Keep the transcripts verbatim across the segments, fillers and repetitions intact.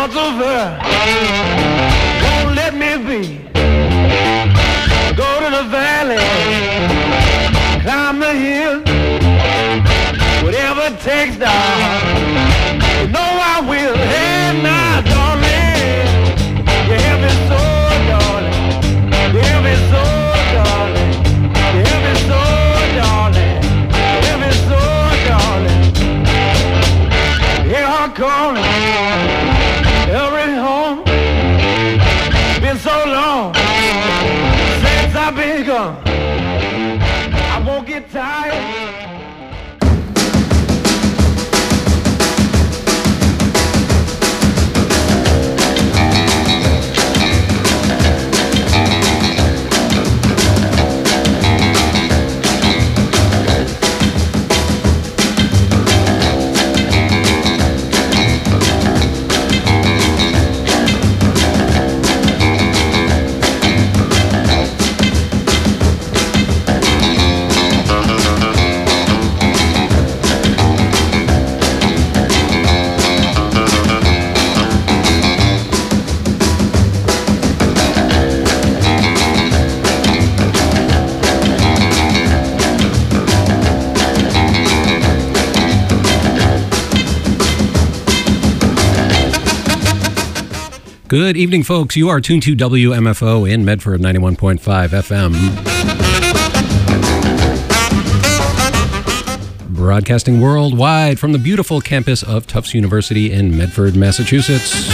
thoughts of her won't let me be. Go to the valley, climb the hill, whatever it takes, darling. You know I will. Hey, now, darling, you hear me so, darling. You hear me so, darling. You hear me so, darling. You hear me so, darling. You hear her calling. Every home. Been so long since I've been gone. I won't get tired. Good evening, folks. You are tuned to W M F O in Medford, ninety-one point five F M. Broadcasting worldwide from the beautiful campus of Tufts University in Medford, Massachusetts.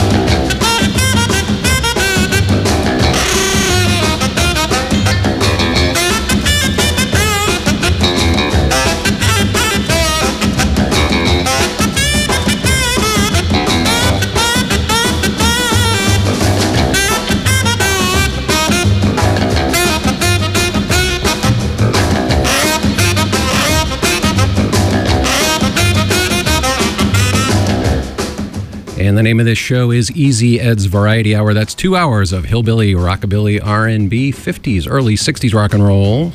And the name of this show is Easy Ed's Variety Hour. That's two hours of hillbilly, rockabilly, R and B, fifties, early sixties rock and roll.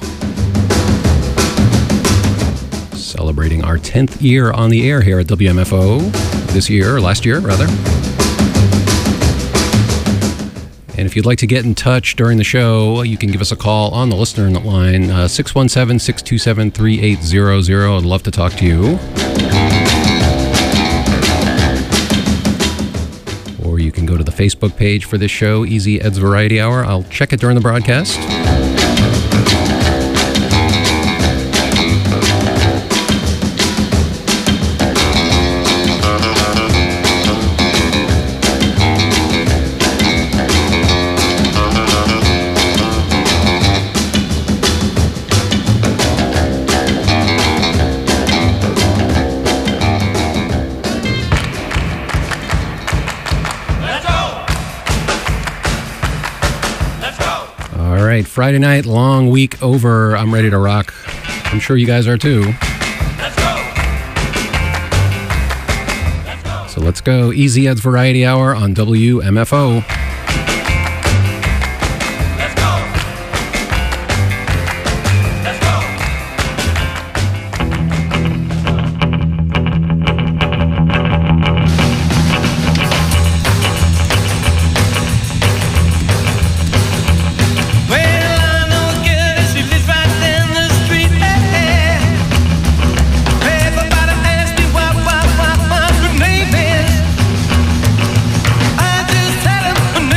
Celebrating our tenth year on the air here at W M F O. This year, or last year, rather. And if you'd like to get in touch during the show, you can give us a call on the listener line, uh, six one seven, six two seven, three eight zero zero. I'd love to talk to you. You can go to the Facebook page for this show, Easy Ed's Variety Hour. I'll check it during the broadcast. Friday night, long week over. I'm ready to rock. I'm sure you guys are too. Let's go. Let's go. So let's go. Easy Ed's Variety Hour on W M F O. I just tell him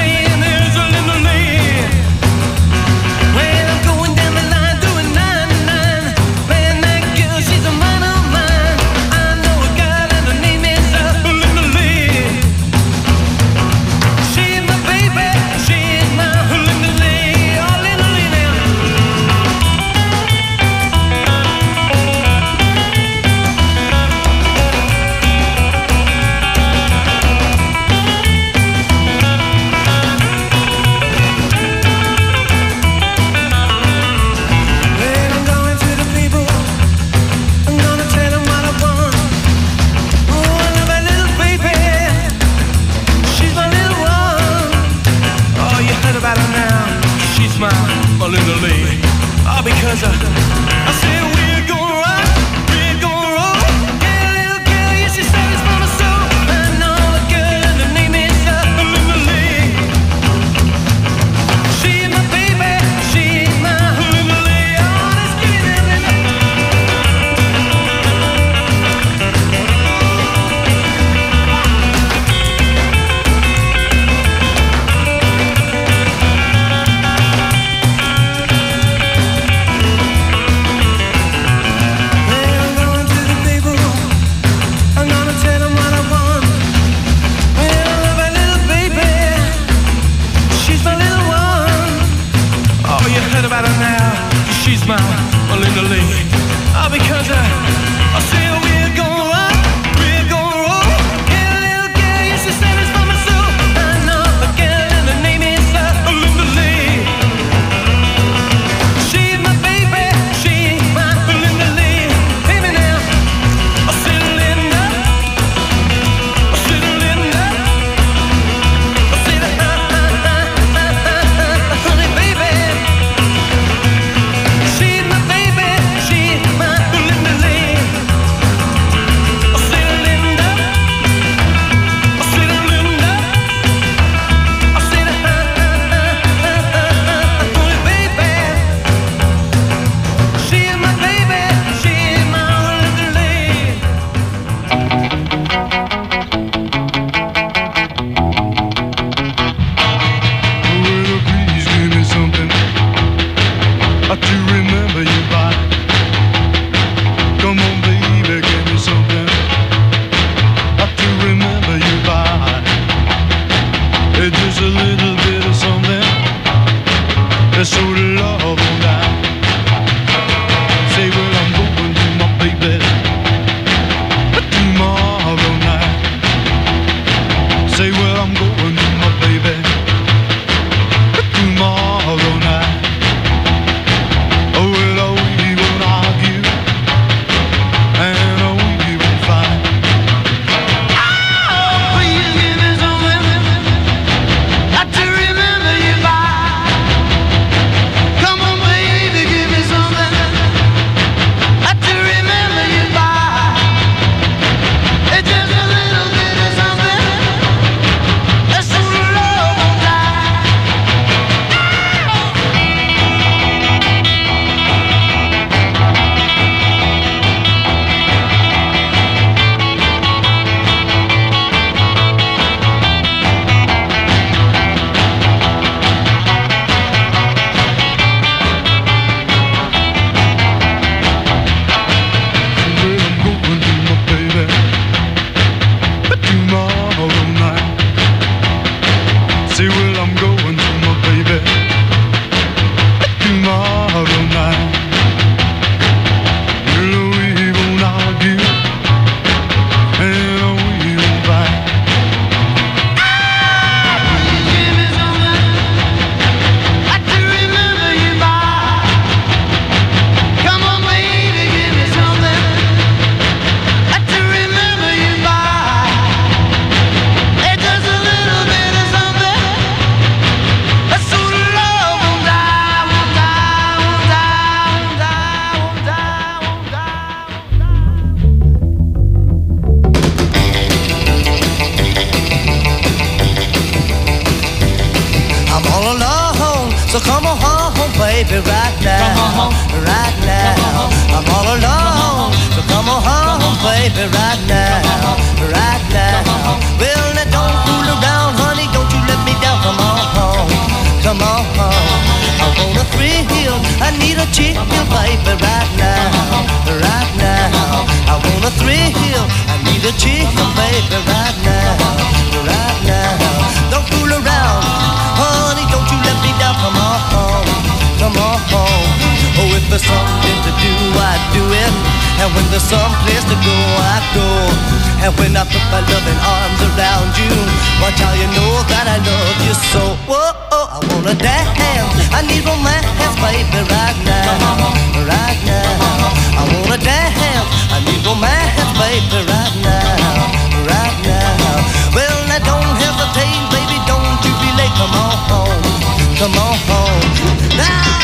So come on home, baby, right now. Come on home. Right now. I'm all alone. So come on home, baby, right now. Right now. Well, now don't fool around, honey. Don't you let me down. Come on home. Come on home. I want a thrill. I need a chill, baby, right now. Right now. I want a thrill. I need a chill, baby, right now. Right now. Don't fool around, honey. Don't you let me down. Come on home. Come on home. Oh, if there's something to do, I do it. And when there's some place to go, I go. And when I put my loving arms around you, watch how you know that I love you so. Whoa, oh, I wanna dance. I need romance, baby, right now. Right now. I wanna dance. I need romance, baby, right now. Right now. Well, now don't hesitate, baby, don't you be late. Come on home. Come on home. Now.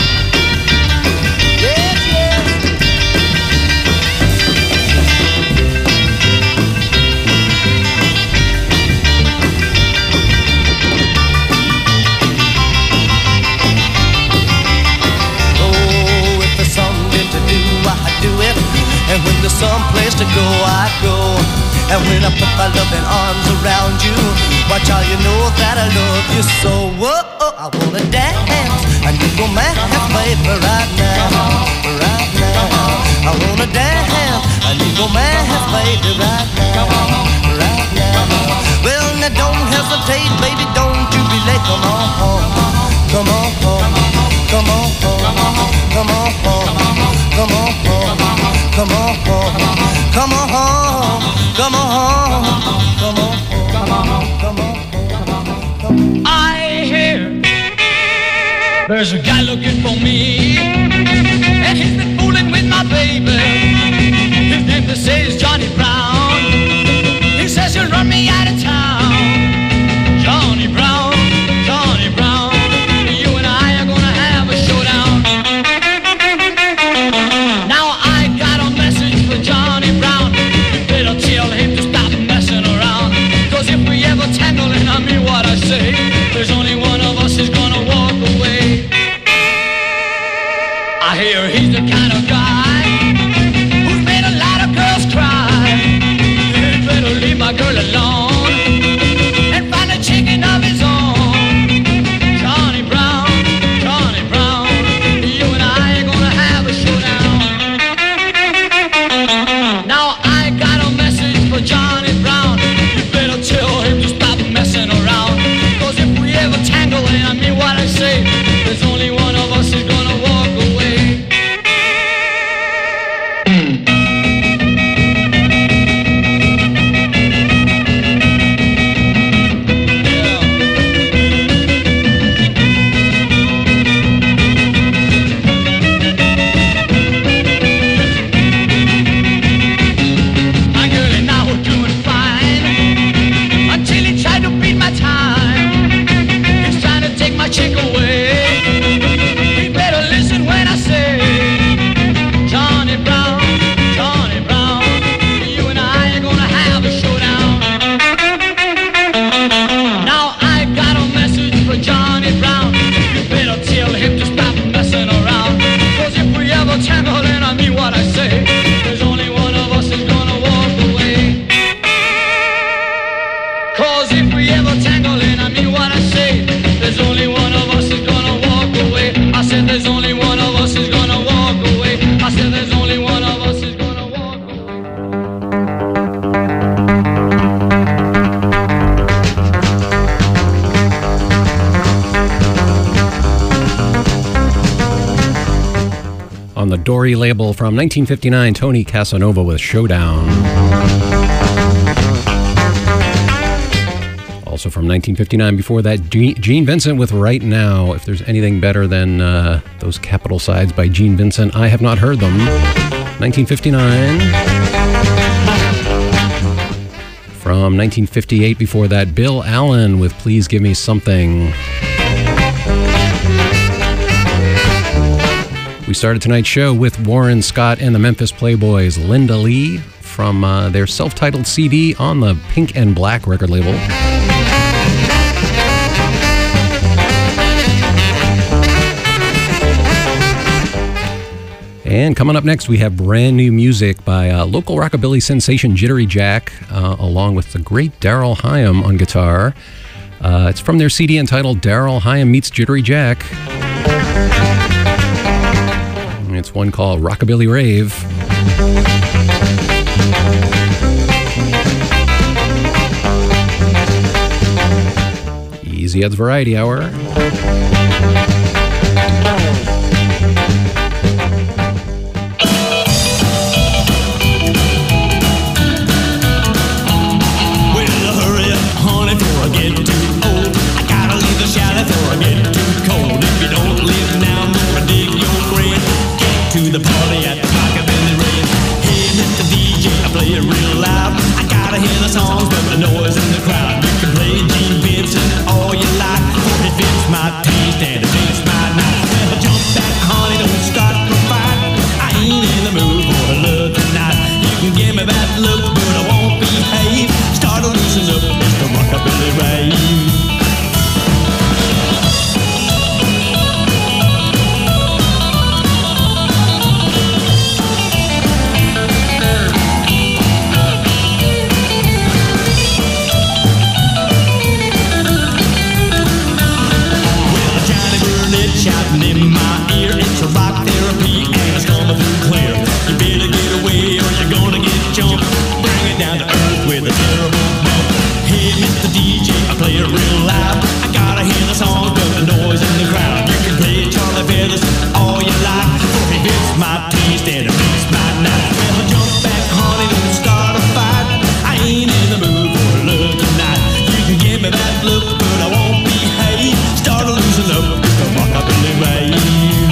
Yes, yes. Oh, if there's something to do, I do it. And when there's some place to go, I go. And when I put my loving arms around you, watch how you know that I love you so. Whoa, I wanna dance. I need romance, baby, right now. Right now. I wanna dance. I need romance, baby, right now. Right now. Well, now don't hesitate, baby, don't you be late. Come on home. Come on home. Come on home. Come on home. Come on home. Come on home. Come on home. Come on home. Come on home. Come on home. Come on home. I hear there's a guy looking for me, and he's been fooling with my baby. His name they say is Johnny Brown. He says he'll run me out of town. Johnny Brown, Johnny Brown, you and I are gonna have a showdown. Now I got a message for Johnny Brown. You better tell him to stop messing around. Cause if we ever tangle, and I mean what I say, there's only one of us is gonna walk away. I hear he's the kind of guy who's made a lot of girls cry. He better leave my girl alone and find a chicken of his own. Johnny Brown, Johnny Brown, you and I are gonna have a showdown. Now I got a message for Johnny Brown. You better tell him to stop messing around. Cause if we ever tangle, and I mean what I say, there's only one of us is gonna walk away. My girl and I were doing fine until he tried to beat my time. He's trying to take my chick away. He better listen when I say, Johnny Brown, Johnny Brown, you and I are gonna have a showdown. Now I got a message for Johnny Brown. You better tell him to stop messing around. Cause if we ever tangle, and I mean what I say, there's only one of us is gonna walk away. Cause if we ever tangle, and I mean what I say, there's only one of us is gonna walk away. I said there's only one of us is gonna walk away. I said there's only one of us is gonna walk away. On the Dory label from nineteen fifty-nine, Tony Casanova with Showdown. Also from nineteen fifty-nine, before that, Gene Vincent with Right Now. If there's anything better than uh, those Capital Sides by Gene Vincent, I have not heard them. nineteen fifty-nine. From nineteen fifty-eight, before that, Bill Allen with Please Give Me Something. We started tonight's show with Warren Scott and the Memphis Playboys, Linda Lee, from uh, their self-titled C D on the Pink and Black record label. And coming up next, we have brand new music by uh, local rockabilly sensation Jittery Jack, uh, along with the great Daryl Hyam on guitar. Uh, it's from their C D entitled Daryl Hyam Meets Jittery Jack. It's one called Rockabilly Rave. Easy Ed's Variety Hour. To the party at Rockabilly Rave. Hey, Mister D J, I play it real loud. I gotta hear the songs, but the noise in the crowd. You can play Gene Vincent all you like, for it fits my taste and it fits my night. Well, jump back, honey, don't start the fight. I ain't in the mood for love tonight. You can give me that look, but I won't behave. Start to loosen up, it's the Rockabilly Rave. Shouting in my ear, it's a rock therapy and it's coming through clear. You better get away or you're gonna get jumped. Bring it down to earth with a terrible bump. Hey, Mister D J, I play it real loud. I gotta hear the song, but the noise in the crowd. You can play Charlie Feathers all you like, for it fits my taste and it fits my night. Well, jump back, honey, don't start a fight. I ain't in the mood for love tonight. You can give me that look, but I won't behave. Start to loosen up. Rockabilly Rave.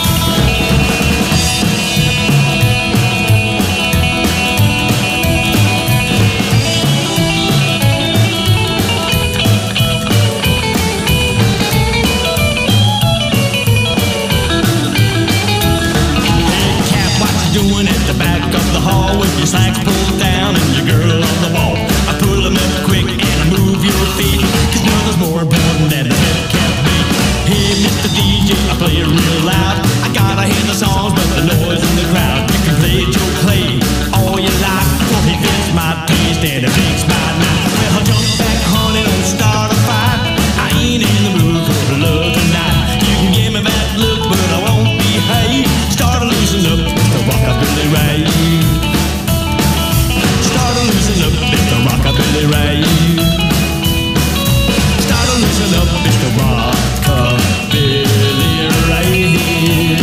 Hey, cat, what you doing at the back of the hall with your slacks pulled down and your girl on the wall? I pull them up quick and I move your feet, 'cause nothing's more important than the head cat beat. Hey, Mister D J, I play it real loud. I gotta hear the songs, but the noise in the crowd. You can play Joe Clay all you like, for he fits my taste and it fits my night. Well, jump back, honey, don't start a fight. I ain't in the mood for love tonight. You can give me that look, but I won't behave. Start to loosen up, it's the Rockabilly Rave. Start to loosen up, it's the Rockabilly Rave. Start to loosen up, it's the Rockabilly Rave.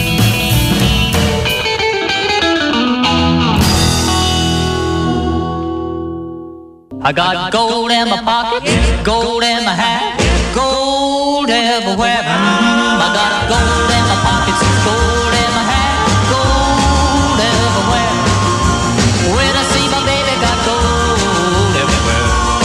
I got gold in my pocket, gold in my hat, gold everywhere. Mm, I got gold in my pockets, gold in my hat, gold everywhere. When I see my baby, got gold everywhere.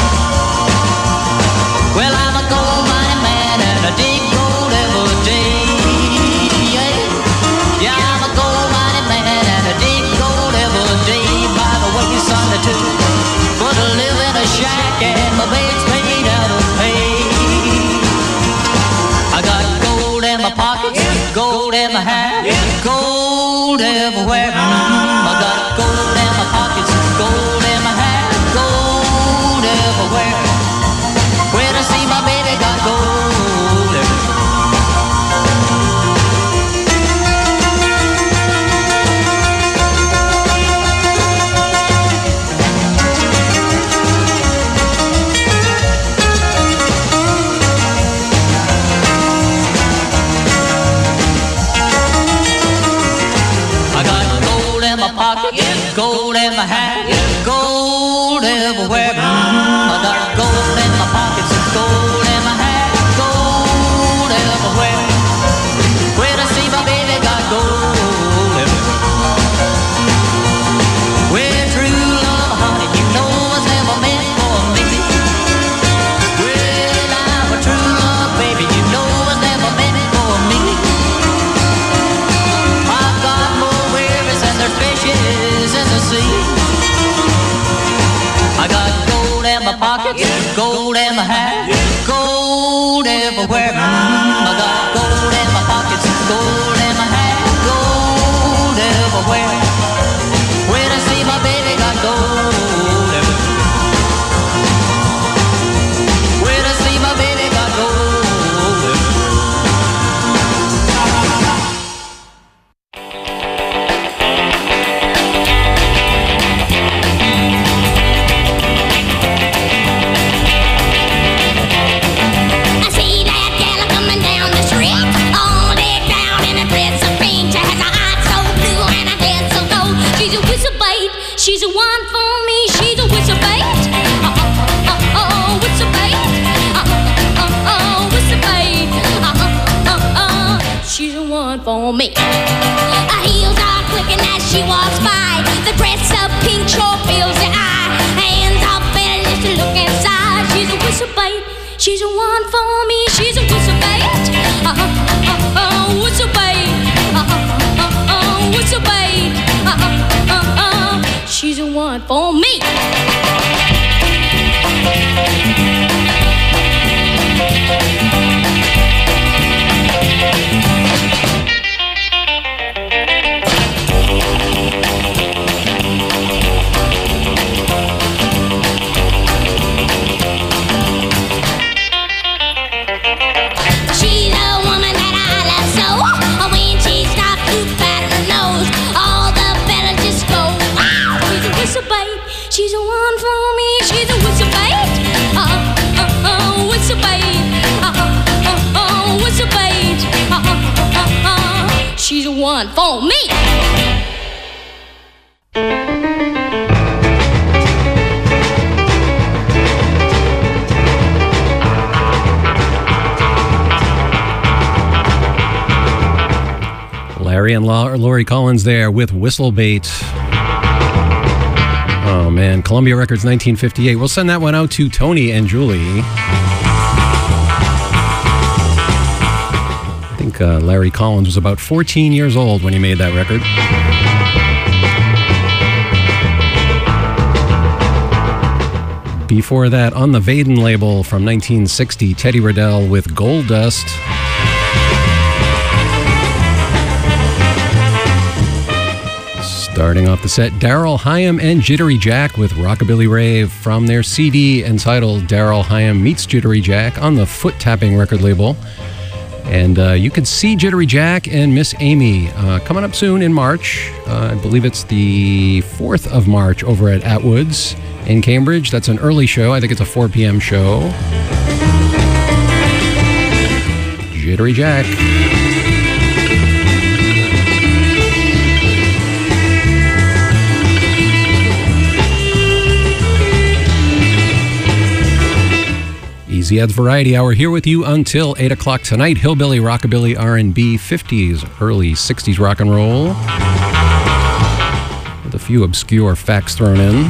Well, I'm a gold mining man and I dig gold every day. Yeah, yeah, I'm a gold mining man and I dig gold every day. By the way, son, too. But I live in a shack and my bed's made out of hay. I got gold in my pockets, gold in my hat, gold everywhere. Mm, I got gold in my pockets, gold in my hat, gold everywhere. When I see my baby, got gold everywhere. Gold in my hat, gold everywhere. Mm, I got gold in my pockets, gold in my hat, gold everywhere. When I see my baby, got gold everywhere. Well, true love, honey, you know was never meant for me. Well, I'm a true love, baby, you know was never meant for me. I've got more worries than there's fishes in the sea. I got gold in my pockets, gold in my hat, gold everywhere. Mm, I got gold in my pockets, gold in my hat, gold for me. Her heels are clicking as she walks by. The dress of pink sure fills the eye. Hands are bent just to look inside. She's a whistle bait. She's a one for me. She's a whistle bait. Uh-huh, uh-huh, whistle bait. Uh-huh, uh-huh, whistle bait. Uh-huh, uh-huh, she's a one for me. She's a one for me, she's a whistle bait. Uh-uh, uh-uh, whistle bait. Uh-uh, uh-uh, whistle bait. Uh-uh, uh-uh, she's a one for me. Larry and Laurie Collins there with Whistle Bait. Oh, man. Columbia Records, nineteen fifty-eight. We'll send that one out to Tony and Julie. I think uh, Larry Collins was about fourteen years old when he made that record. Before that, on the Vaden label from nineteen sixty, Teddy Riddell with Gold Dust. Starting off the set, Daryl Hyam and Jittery Jack with Rockabilly Rave from their C D entitled Daryl Hyam Meets Jittery Jack on the Foot Tapping record label. And uh, you can see Jittery Jack and Miss Amy uh, coming up soon in March. Uh, I believe it's the fourth of March over at Atwood's in Cambridge. That's an early show. I think it's a four p.m. show. Jittery Jack. Easy Ed's Variety Hour here with you until eight o'clock tonight. Hillbilly, Rockabilly, R and B, fifties, early sixties rock and roll. With a few obscure facts thrown in.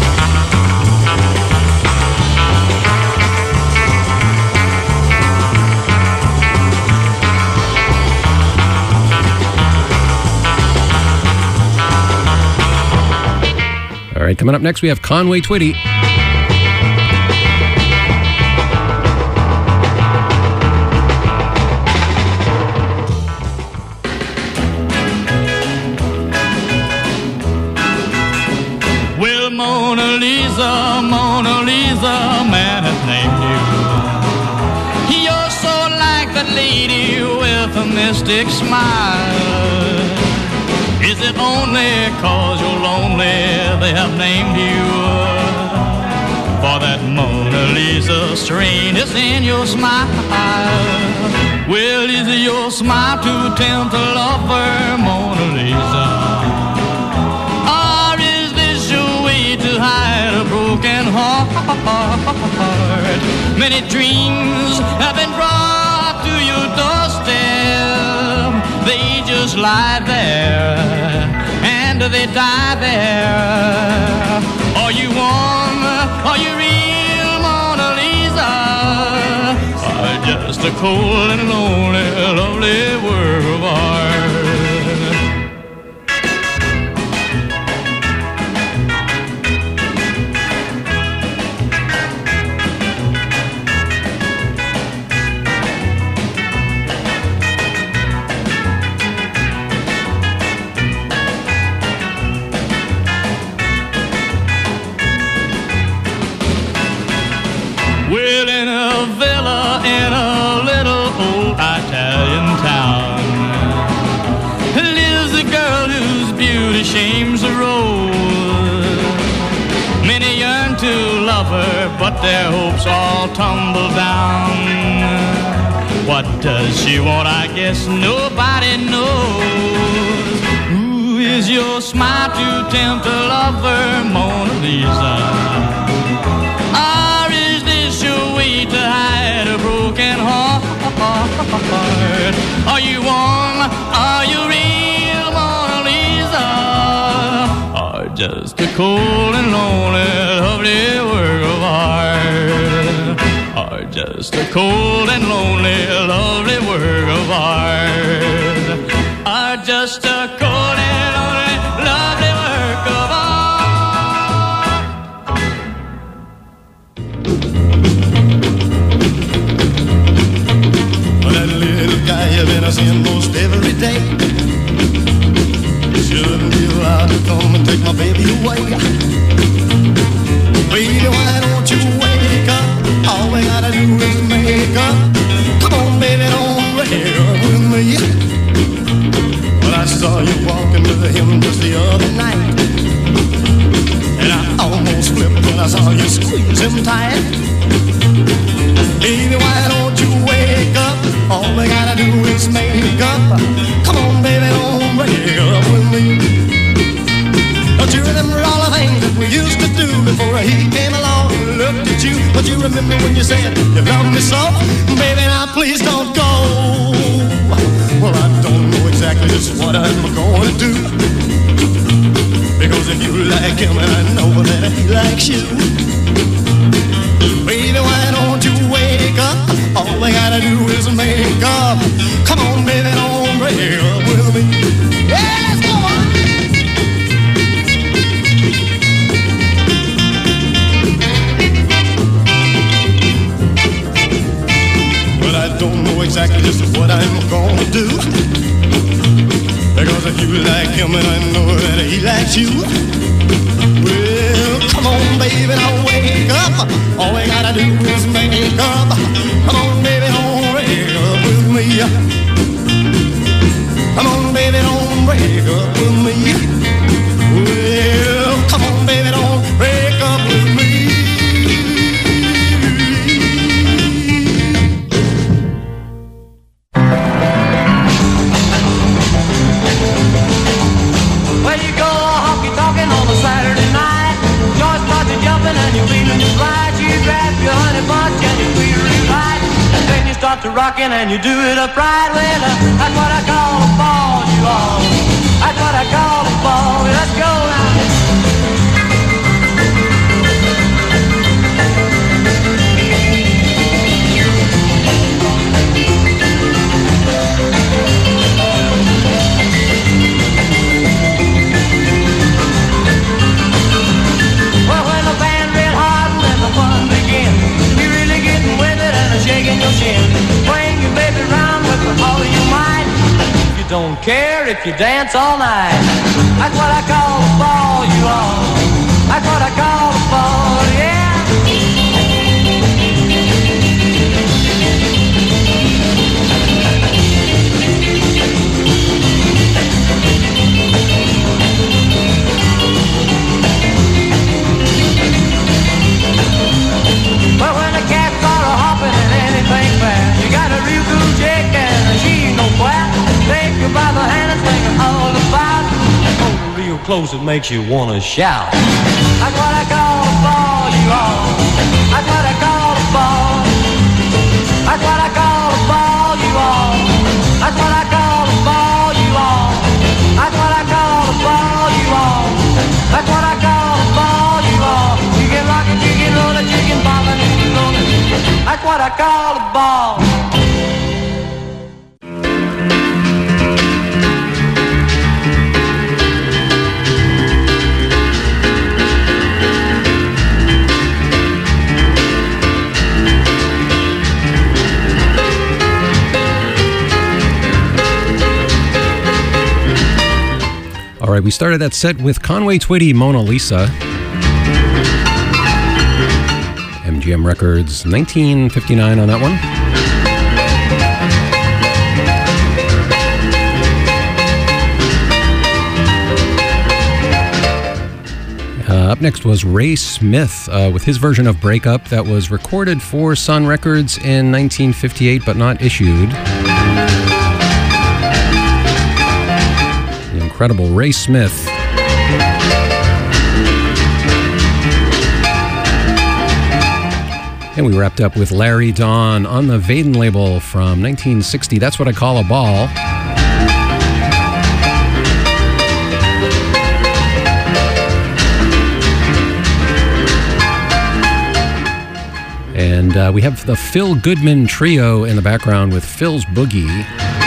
All right, coming up next we have Conway Twitty. Mona Lisa, Mona Lisa, man has named you. You're so like that lady with a mystic smile. Is it only cause you're lonely they have named you? For that Mona Lisa strain is in your smile. Well, is it your smile to tempt a lover, Mona Lisa? To hide a broken heart. Many dreams have been brought to your doorstep. They just lie there and they die there. Are you warm? Are you real, Mona Lisa? Or just a cold and lonely, lovely world of art? Well, in a villa in a little old Italian town lives a girl whose beauty shames the road. Many yearn to love her, but their hopes all tumble down. What does she want? I guess nobody knows. Who is your smile to tempt a lover, Mona Lisa? To hide a broken heart. Are you warm? Are cold and lonely, lovely work of art. Are just a cold and lonely, lovely work of art. Are just a cold and lonely, lovely work of art. That little guy you've been seeing most every day shouldn't be allowed to come and take my baby away. Baby, why don't you wake up? All we gotta do is make up. Come on, baby, don't break up with me. Well, I saw you walking with him just the other night, and I almost flipped when I saw you squeeze him tight. Baby, why don't you wake up? All we gotta do is make up. Come on, baby, don't break up with me. Don't you remember all the things that we used to do before he came along and looked at you? Don't you remember when you said you loved me so? Baby, now please don't go. Well, I don't know exactly just what I'm going to do, because if you like him and I know that he likes you, baby, why don't you wake up? All we gotta do is make up. Come on, baby, don't break up with me. Yeah, let's go on. But I don't know exactly just what I'm gonna do, because if you like him and I know that he likes you, well, come on, baby, now wake up. All we gotta do is make up. Come on, baby, don't break up with me. Come on, baby, don't break up with me. Well, come on, baby, don't break up with me. Well, you go honky-tonkin' on a Saturday night. Joy starts jumping and you're feeling your flight. You grab your honey bunch and you feel real right. And then you start to rockin' and you do it upright. Well, uh, that's what I call a ball, you all. That's what I call a ball. Let's go now. Shaking your chin, swing your baby round with all of your might. You don't care if you dance all night. That's what I call a ball, you all. That's what I call a ball, yeah. But when the cats are a-hopping and anything fast, you got a real cool chick and she ain't no flat. Take her by the hand and sing her all about. Oh, real close, it makes you wanna shout. That's what I call a ball, you all. That's what I call a ball. That's what I call a ball, you all. That's what I call a ball, you all. That's what I call a ball, you all. That's what I call a ball, you all. You can rock it, you can roll it, you can bop it, you can roll it. That's what I call a ball. All right, we started that set with Conway Twitty, Mona Lisa. M G M Records, nineteen fifty-nine on that one. Uh, up next was Ray Smith uh, with his version of Break Up that was recorded for Sun Records in nineteen fifty-eight but not issued. The incredible Ray Smith. And we wrapped up with Larry Dawn on the Vaden label from nineteen sixty. That's What I Call a Ball. And uh, we have the Phil Goodman Trio in the background with Phil's Boogie.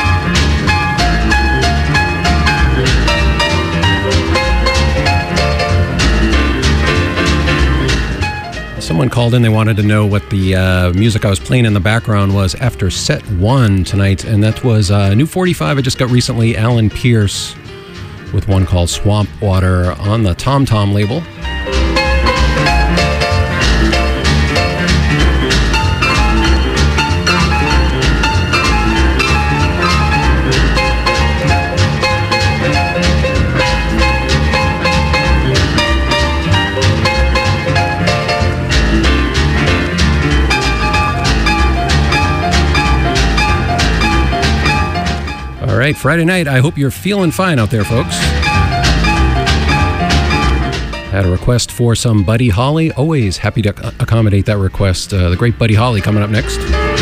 Someone called in, they wanted to know what the uh, music I was playing in the background was after set one tonight, and that was uh, a new forty-five I just got recently, Alan Pierce, with one called Swamp Water on the Tom Tom label. All right, Friday night, I hope you're feeling fine out there, folks. Had a request for some Buddy Holly. Always happy to accommodate that request. Uh, the great Buddy Holly coming up next.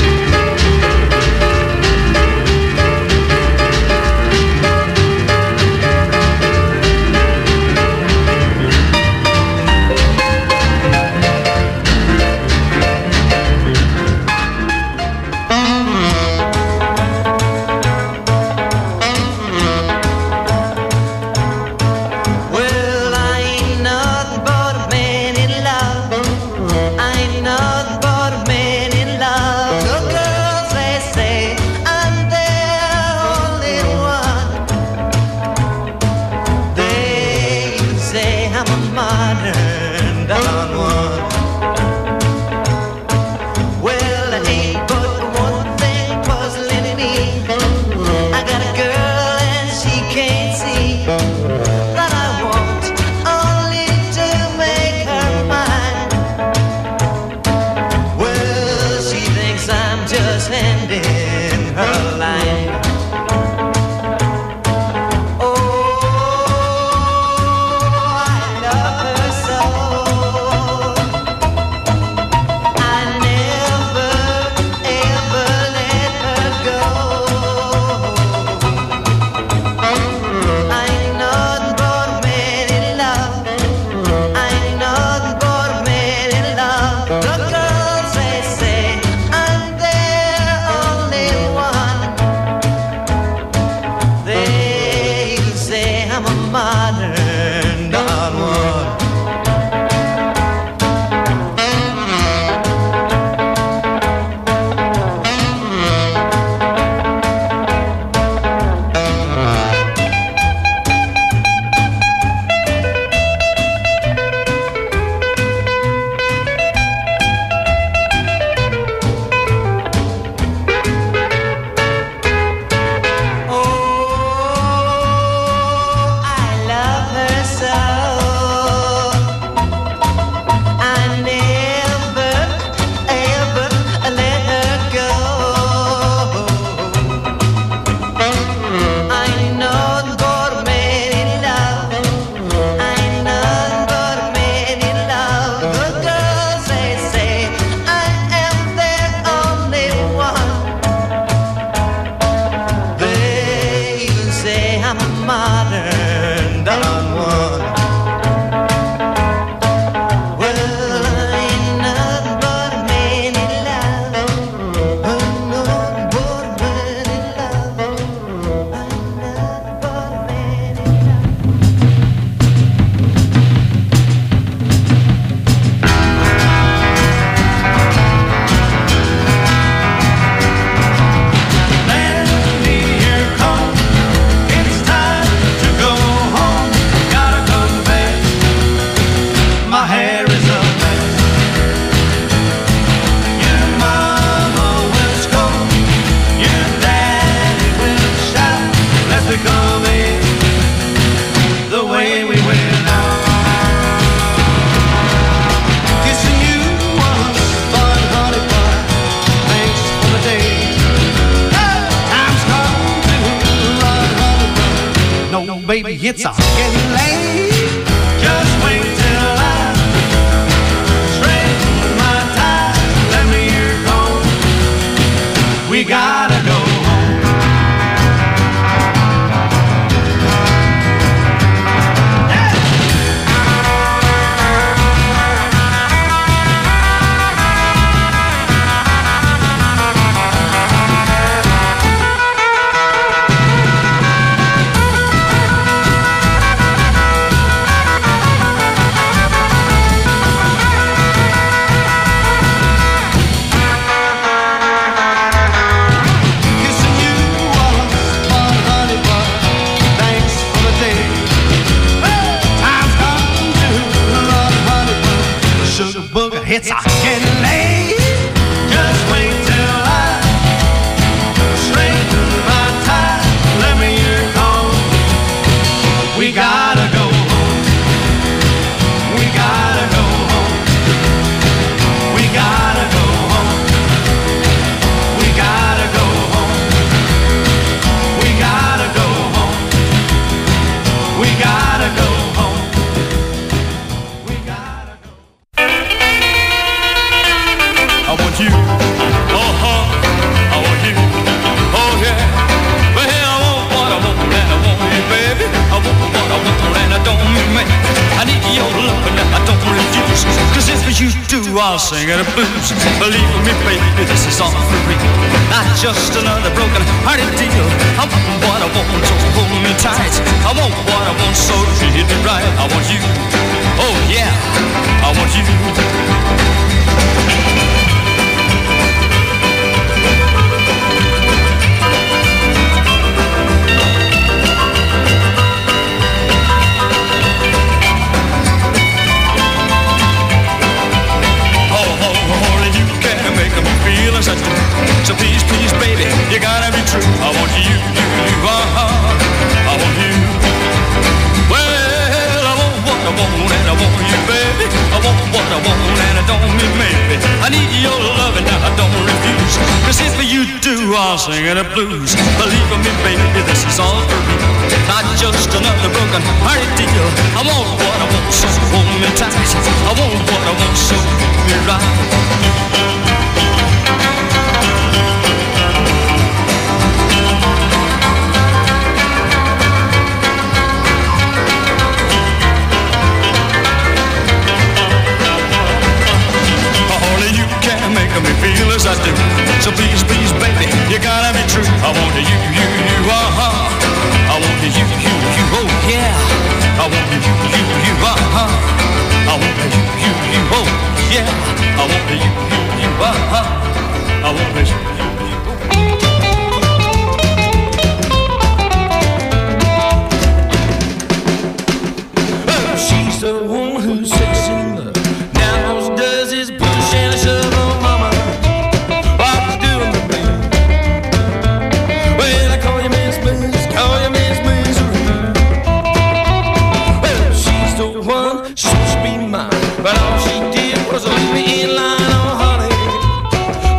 Baby, it's all getting late. Just wait till I straighten my tie. Let me hear go. We gotta go home. Yeah. hits I can lay. Just wait till I straighten my tie. Let me hear it call. We gotta go home. We gotta go home. We gotta go home. We gotta go home. We gotta go home. We gotta go home. We gotta go. I want you. Uh-huh. I want you. Oh yeah. Well, I want what I want and I want you, baby. I want what I want and I don't mean. I need your love and I don't refuse. Cause if you do, I'll sing the blues. Believe me, baby, this is all for real. Not just another broken hearted deal. I want what I want, so hold me tight. I want what I want, so treat me right. I want you. Oh yeah, I want you. As I do. So please, please, baby, you gotta be true. I want you, you, you, uh-huh. I want you. Well, I want what I want and I want you, baby. I want what I want and I don't mean maybe. I need your love and I don't refuse. Cause if you do, I'll sing the blues. Believe me, baby, this is all for me. Not just another broken hearted deal. I want what I want, so hold me tight. I want what I want, so hold me right. Making me feel as I do. So please, please, baby, you gotta be true. I want you, you, you, uh-huh. I want you, you, you, oh yeah. I want you, you, you, uh-huh. I want you, you, you, oh yeah. I want you, you, you, uh-huh. I want you, you, you, oh. Oh, she's the one who's sexy in love. Now does his push and shove. But all she did was leave me in line, oh honey.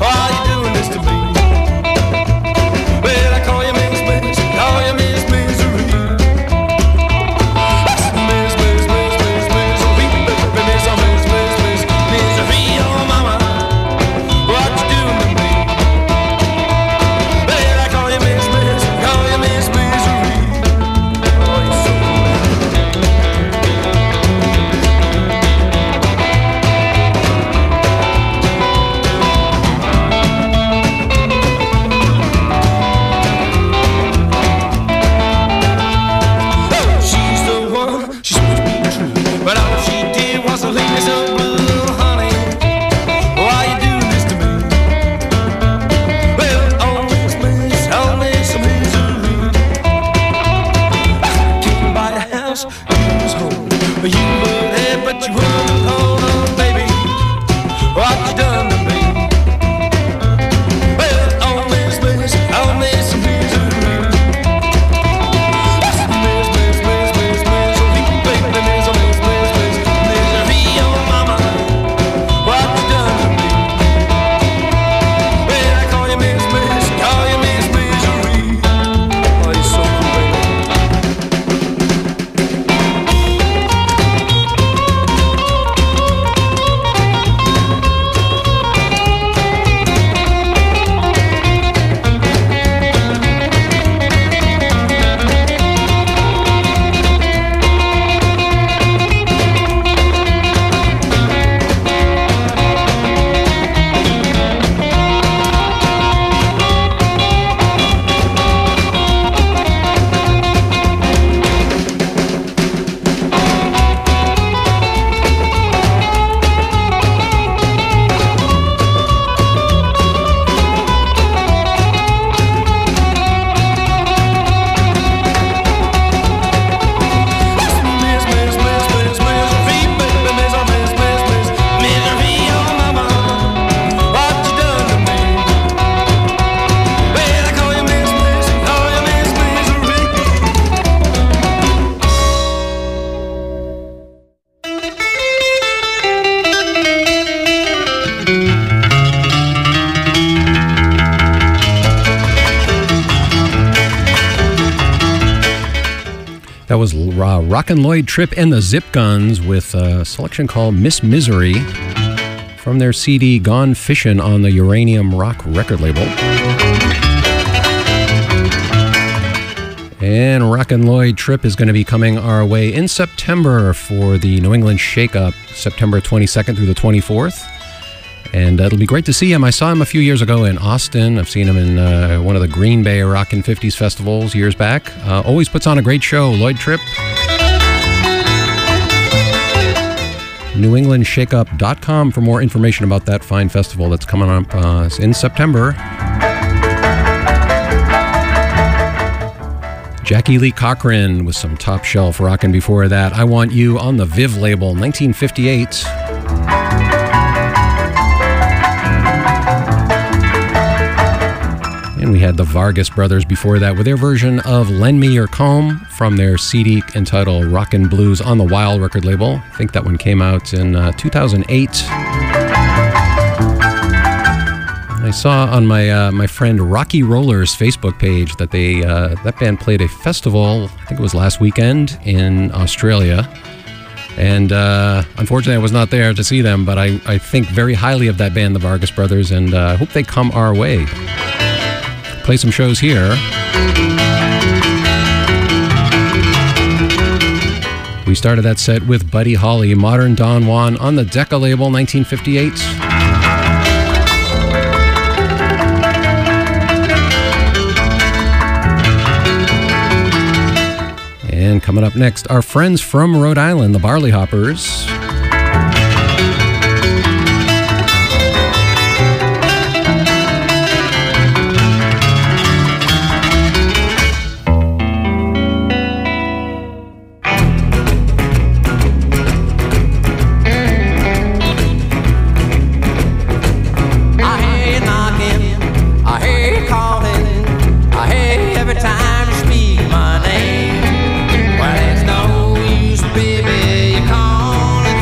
That was uh, Rockin' Lloyd Tripp and the Zip Guns with a selection called Miss Misery from their C D Gone Fishin' on the Uranium Rock record label. And Rockin' Lloyd Tripp is going to be coming our way in September for the New England Shake-Up, September twenty-second through the twenty-fourth. And uh, it'll be great to see him. I saw him a few years ago in Austin. I've seen him in uh, one of the Green Bay Rockin' fifties festivals years back. Uh, always puts on a great show, Lloyd Tripp. New England Shake Up dot com for more information about that fine festival that's coming up uh, in September. Jackie Lee Cochran with some top shelf rockin' before that. I Want You on the Viv label, nineteen fifty-eight. And we had the Vargas Brothers before that with their version of Lend Me Your Comb from their C D entitled Rockin' Blues on the Wild record label. I think that one came out in uh, two thousand eight. I saw on my uh, my friend Rocky Roller's Facebook page that they uh, that band played a festival, I think it was last weekend, in Australia. And uh, unfortunately, I was not there to see them, but I, I think very highly of that band, the Vargas Brothers, and I uh, hope they come our way. Play some shows here. We started that set with Buddy Holly, Modern Don Juan on the Decca label, nineteen fifty-eight. And coming up next, our friends from Rhode Island, the Barley Hoppers. Well, it's no use, baby, you calling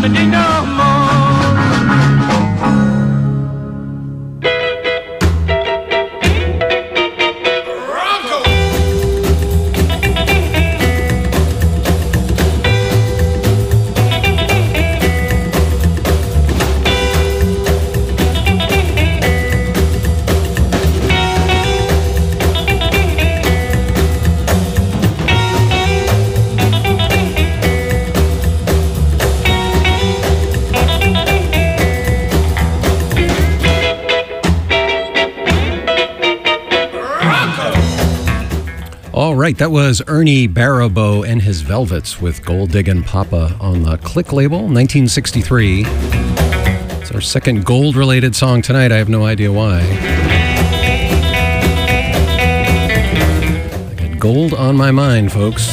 nobody no more. All right, that was Ernie Barabo and his Velvets with Gold Diggin' Papa on the Click label, nineteen sixty-three. It's our second gold-related song tonight. I have no idea why. I got gold on my mind, folks.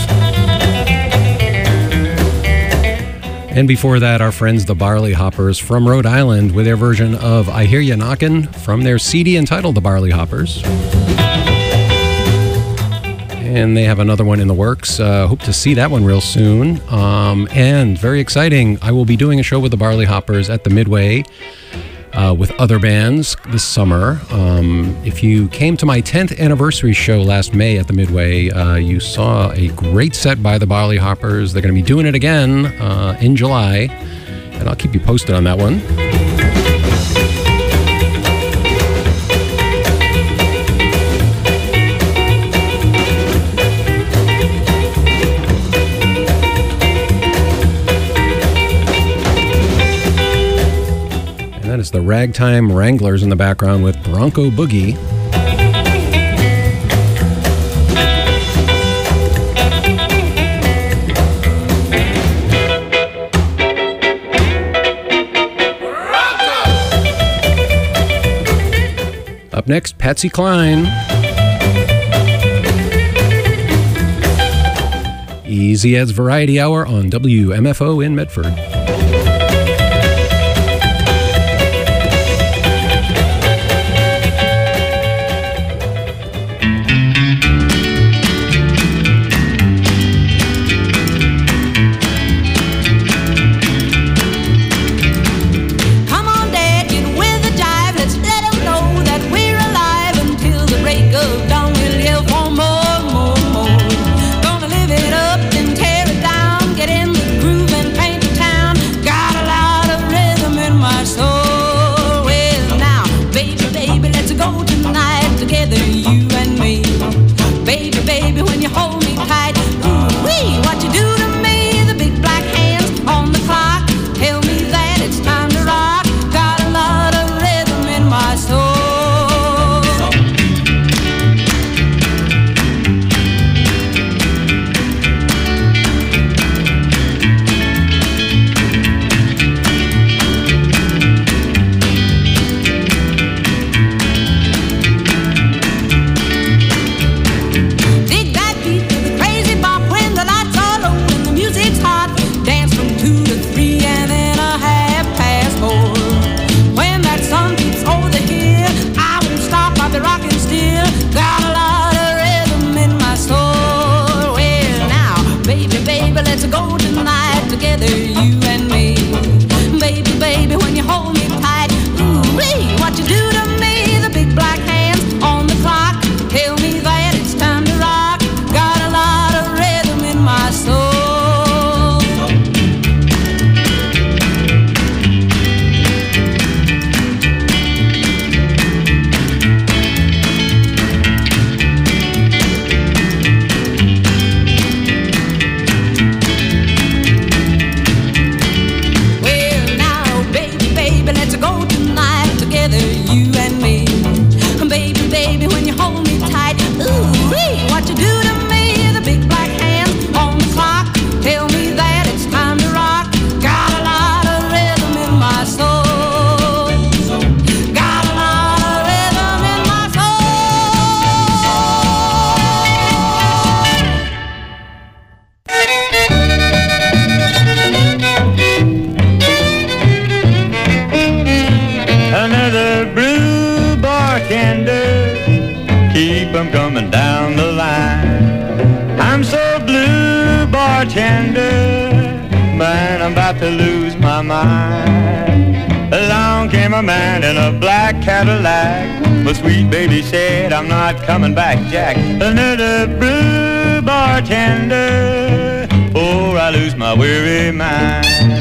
And before that, our friends the Barley Hoppers from Rhode Island with their version of I Hear Ya Knockin' from their C D entitled The Barley Hoppers. And they have another one in the works. Uh, hope to see that one real soon. Um, and very exciting, I will be doing a show with the Barley Hoppers at the Midway uh, with other bands this summer. Um, if you came to my tenth anniversary show last May at the Midway, uh, you saw a great set by the Barley Hoppers. They're going to be doing it again uh, in July, and I'll keep you posted on that one. That is the Ragtime Wranglers in the background with Bronco Boogie. Up next, Patsy Cline. Easy Ed's Variety Hour on W M F O in Medford. bartender, man, I'm about to lose my mind. Along came a man in a black Cadillac. My sweet baby said, I'm not coming back, Jack. Another blue bartender, or I lose my weary mind.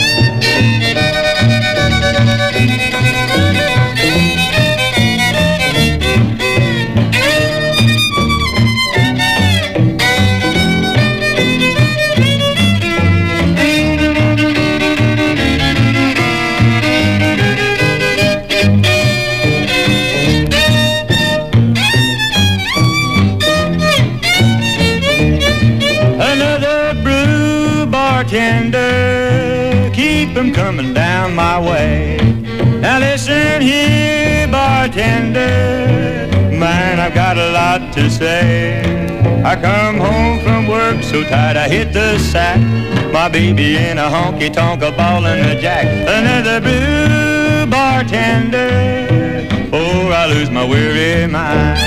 Bartender, keep them coming down my way. Now listen here, bartender, man, I've got a lot to say. I come home from work so tired I hit the sack. My baby in a honky-tonk, a ballin' a jack. Another blue bartender, or I lose my weary mind.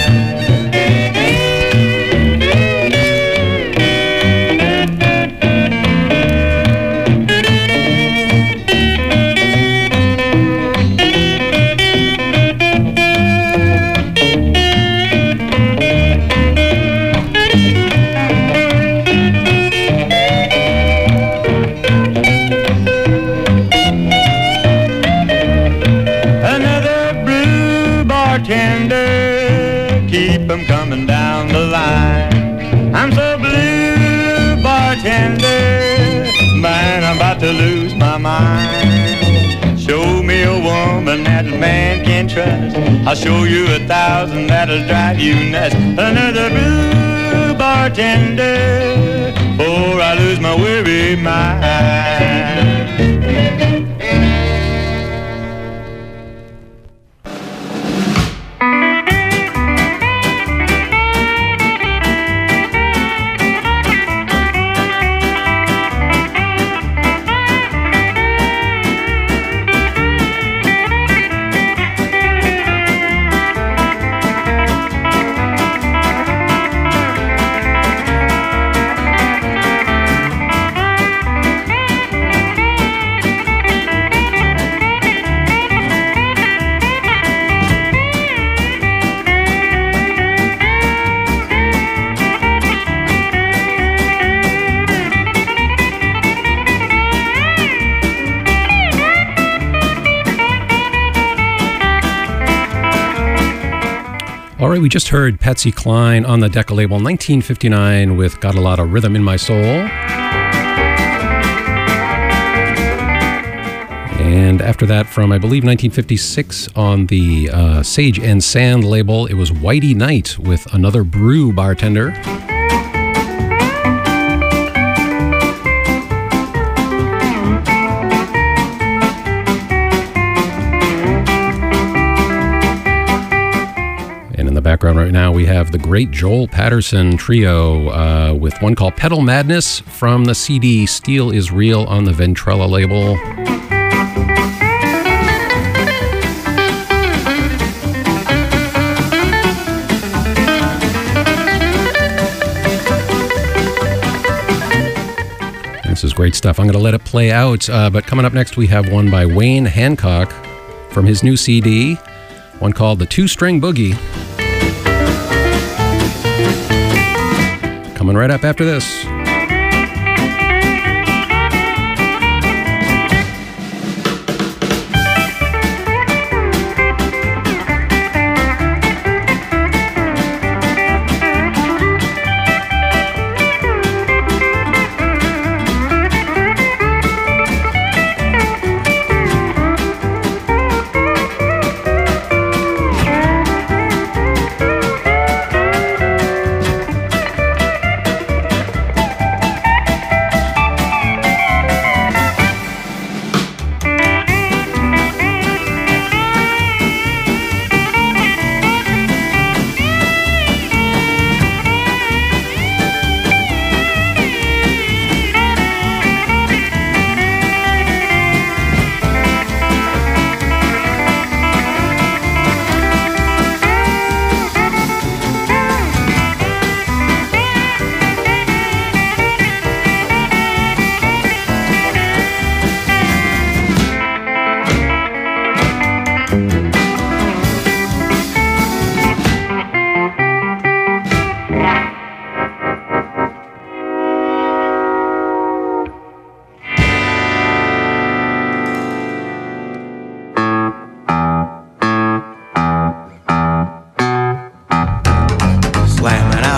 Keep them coming down the line. I'm so blue, bartender, man, I'm about to lose my mind. Show me a woman that a man can trust. I'll show you a thousand that'll drive you nuts. Another blue bartender, or I lose my weary mind. All right, we just heard Patsy Cline on the Decca label, nineteen fifty-nine, with Got a Lot of Rhythm in My Soul. And after that, from, I believe, nineteen fifty-six, on the uh, Sage and Sand label, it was Whitey Knight with Another Brew Bartender. Background right now, we have the great Joel Patterson Trio uh, with one called Pedal Madness from the C D Steel is Real on the Ventrella label. This is great stuff. I'm going to let it play out, uh, but coming up next we have one by Wayne Hancock from his new C D, one called The Two-String Boogie. Coming right up after this.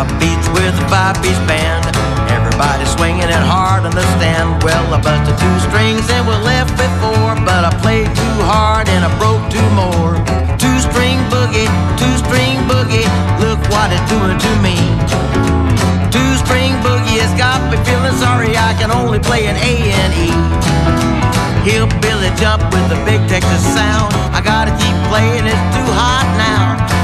Five beats with a five-piece band. Everybody swinging it hard on the stand. Well, I busted two strings and was left with four, but I played too hard and I broke two more. Two-string boogie, two-string boogie, look what it's doing to me. Two-string boogie has got me feeling sorry I can only play an A and E. Hillbilly jump with the big Texas sound. I gotta keep playing, it's too hot now.